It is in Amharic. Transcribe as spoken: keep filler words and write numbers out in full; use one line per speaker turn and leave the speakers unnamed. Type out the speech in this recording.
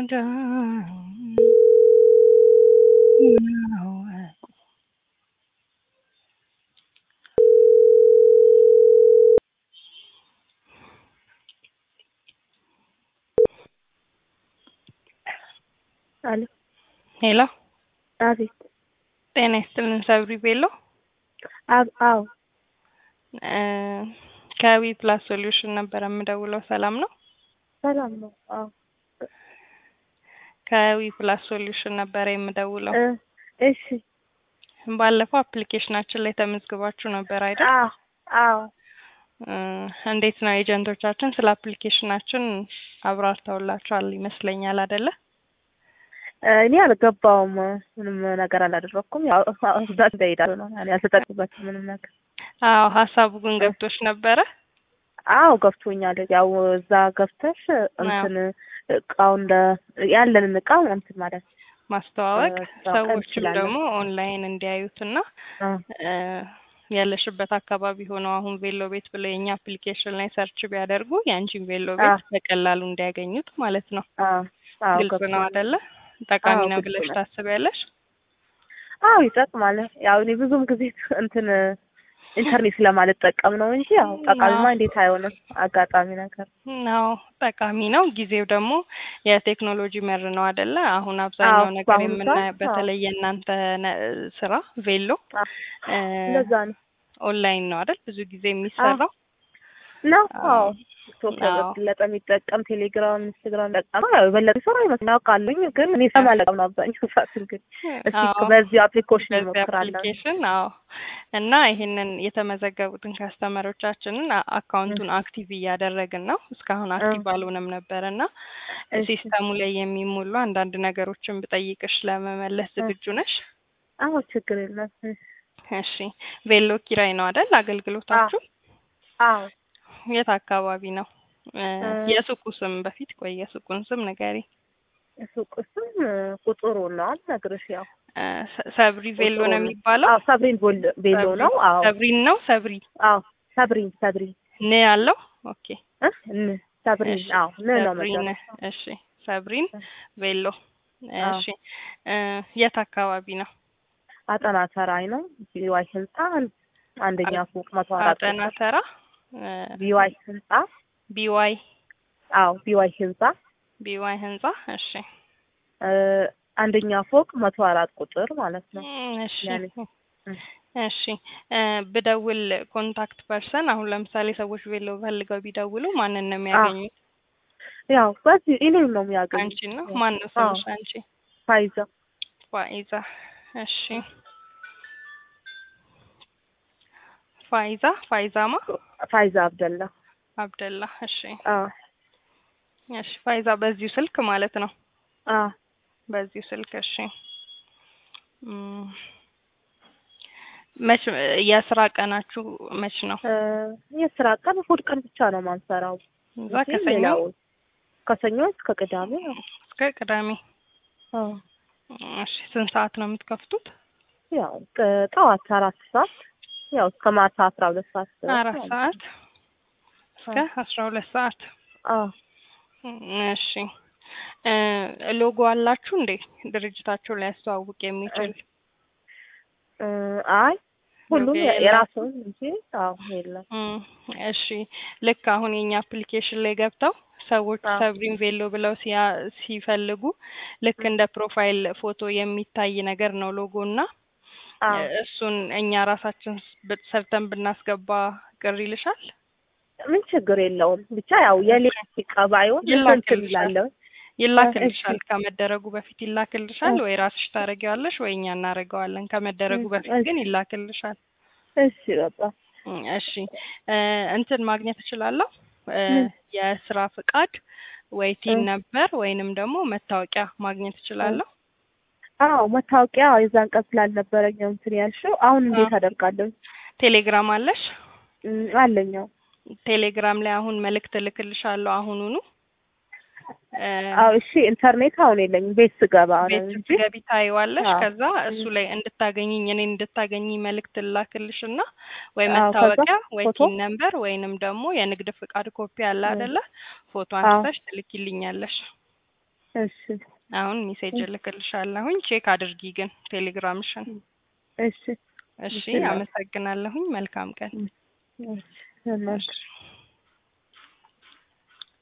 down. No.
Aló.
Hello.
አቤት።
ጤና ይስጥልን ሰብሪ ቤሎ
አብ አዎ
እ ከዊ ፕላስ ሶሉሽን ነበር የምደውለው። ሰላም ነው?
ሰላም ነው። አዎ
ከዊ ፕላስ ሶሉሽን ነበር የምደውለው።
እ እሺ
ባለፈው አፕሊኬሽናችን ላይ ተመዝግባችሁ ነበር አይደል?
አዎ አዎ
እ እንዴት ነው ኤጀንቶቻችን ስለ አፕሊኬሽናችን አብራርተውላችኋል ይመስለኛል አይደለ?
እኔ አልገባውም፣ ምንም ነገር አላደረኩም። ያው ዛት ደይዳል ነው እኔ አልተጠቀምኩበትም ምንም ነገር።
አዎ ሐሳቡ ግን ገብቶሽ ነበረ?
አዎ ገብቶኛል። ያው እዛ ገብተሽ እንትን እቃው እንደ ያለንን እቃ እንትን ማለት
ማስተዋወቅ ሰዎችም ደግሞ ኦንላይን እንዲያዩትና እ ያለሽበት አካባቢ ሆነው አሁን ቬሎ ቤት ብለው የኛ አፕሊኬሽን ላይ ሰርች ቢያደርጉ ያንቺን ቬሎ ቤት በቀላሉ እንዲያገኙት ማለት ነው።
አዎ አዎ
ግልጽ ነው አይደለ? ጠቃሚ ነው ብለሽ ታስቢያለሽ?
አዎ ይጠቅማል። ያው እኔ ብዙም ጊዜ እንትን ኢንተርኔት ስለማልጠቀም ነው እንጂ ያው ጠቃሚማ እንዴት አይሆንም፣ አጋጣሚ ነገር
ነው። ጠቃሚ ነው። ጊዜው ደግሞ የቴክኖሎጂ መር ነው አይደለ? አሁን አብዛኛው ነገር የምናየው በተለይ እናንተ ስራ ቬሎ
እ ለዛ ነው
ኦንላይን ነው አይደል? ብዙ ጊዜ የሚሰራው
ነው። አዎ ቲክቶክ ለበለጠ የሚጠቀም ቴሌግራም፣ ኢንስታግራም ጠቀማ ያው በለጠ ሰው አይመስልም አውቃለሁኝ፣ ግን እኔ ሰማለቀም ነው አብዛኛው ሰዓት እንግዲህ እስኪ በዚህ አፕሊኬሽን እንሞክራለን።
አፕሊኬሽን አዎ። እና ይሄንን የተመዘገቡትን ካስተመሮቻችንን አካውንቱን አክቲቭ እያደረግን ነው። እስካሁን አክቲቭ አልሆነም ነበርና ሲስተሙ ላይ የሚሞሉ አንዳንድ ነገሮችን ብጠይቅሽ ለመመለስ ዝግጁ ነሽ?
አዎ ችግር የለም።
እሺ ቬሎ ኪራይ ነው አይደል አገልግሎታችሁ?
አዎ
የት አካባቢ ነው? የሱቁ ስም በፊት ቆይ የሱቁን ስም ንገሪ።
የሱቁ ስም ቁጥሩ ነው ነግርሽ። ያው
ሰብሪ ቬሎ ነው የሚባለው?
አዎ ሰብሪን ቬሎ ነው። አዎ
ሰብሪን ነው ሰብሪ?
አዎ ሰብሪን ሰብሪን
ነ ያለው ኦኬ
እ ሰብሪን አዎ ነ ነው ማለት።
እሺ ሰብሪን ቬሎ እሺ እ የት አካባቢ ነው?
አጠና ተራይ ነው። ቢዋይ ህንጻ አንደኛ ፎቅ መቶ አራት
አጠና ተራ
ቢዋይ ህንጻ
ቢዋይ
አዎ ቢዋይ ህንጻ
ቢዋይ ህንጻ እሺ
እ አንደኛ ፎቅ መቶ አራት ቁጥር ማለት ነው።
እሺ እሺ እ ብደውል ኮንታክት ፐርሰን አሁን ለምሳሌ ሰዎች ቬሎ ፈልገው ቢደውሉ ማንን ነው የሚያገኙት?
ያው በዚህ ኢሜል ነው የሚያገኙት።
አንቺ ነው? ማን ነው ስምሽ አንቺ?
ፋይዛ
ፋይዛ እሺ ፋይዛ ፋይዛማ
ፋይዛ አብደላ
አብደላ እሺ
አዎ
እሺ ፋይዛ በዚሁ ስልክ ማለት ነው?
አዎ
በዚሁ ስልክ እሺ እም መች የስራ ቀናችሁ መች ነው?
የስራ ቀን እሑድ ቀን ብቻ ነው ማንሰራው።
እዛ ከሰኞ
ከሰኞ እስከ ቅዳሜ
እስከ ቅዳሜ
አዎ
እሺ ስንት ሰዓት ነው የምትከፍቱት?
ያው ጠዋት አራት ሰዓት ያው እስከ ማታ አስራ ሁለት ሰዓት
አራት ሰዓት እስከ አስራ ሁለት ሰዓት
አዎ
እሺ እ ሎጎ አላችሁ እንዴ ድርጅታችሁ ላይ ያስተዋውቅ የሚችል?
እ አይ ሁሉም የራሱን እንጂ አዎ የለም።
እሺ ልክ አሁን የኛ አፕሊኬሽን ላይ ገብተው ሰዎች ሰብሪን ቬሎ ብለው ሲፈልጉ ልክ እንደ ፕሮፋይል ፎቶ የሚታይ ነገር ነው ሎጎና እሱን እኛ ራሳችን ሰርተን ብናስገባ ቅር ይልሻል?
ምን ችግር የለውም። ብቻ ያው የሌላ ቀባዩ ይላክልሻል
ይላክልሻል ከመደረጉ በፊት ይላክልሻል ወይ ራስሽ ታረጋለሽ ወይ እኛ እናረጋዋለን። ከመደረጉ በፊት ግን ይላክልሻል።
እሺ በቃ
እሺ እንትን ማግኘት እችላለሁ? የስራ ፍቃድ ወይ ቲን ነበር ወይንም ደግሞ መታወቂያ ማግኘት እችላለሁ?
አዎ መታወቂያ የዛን ቀን ስላልነበረኝ እንትን ያልሽው አሁን እንዴት አደርጋለሁ?
ቴሌግራም አለሽ?
አለኝ።
ቴሌግራም ላይ አሁን መልእክት ልክልሻለሁ አሁኑኑ።
አዎ እሺ ኢንተርኔት አሁን የለኝም። ቤት ስገባ ነው እንጂ
ገቢ ታይዋለሽ። ከዛ እሱ ላይ እንድታገኝኝ እኔ እንድታገኝ መልእክት ላክልሽና ወይ መታወቂያ ወይ ቲን ነምበር ወይንም ደግሞ የንግድ ፍቃድ ኮፒ አለ አይደለ? ፎቶ አንስተሽ ትልኪልኛለሽ።
እሺ
አሁን ሜሴጅ ልክልሻለሁኝ ቼክ አድርጊ ግን ቴሌግራምሽን።
እሺ
እሺ አመሰግናለሁኝ። መልካም ቀን።
እሺ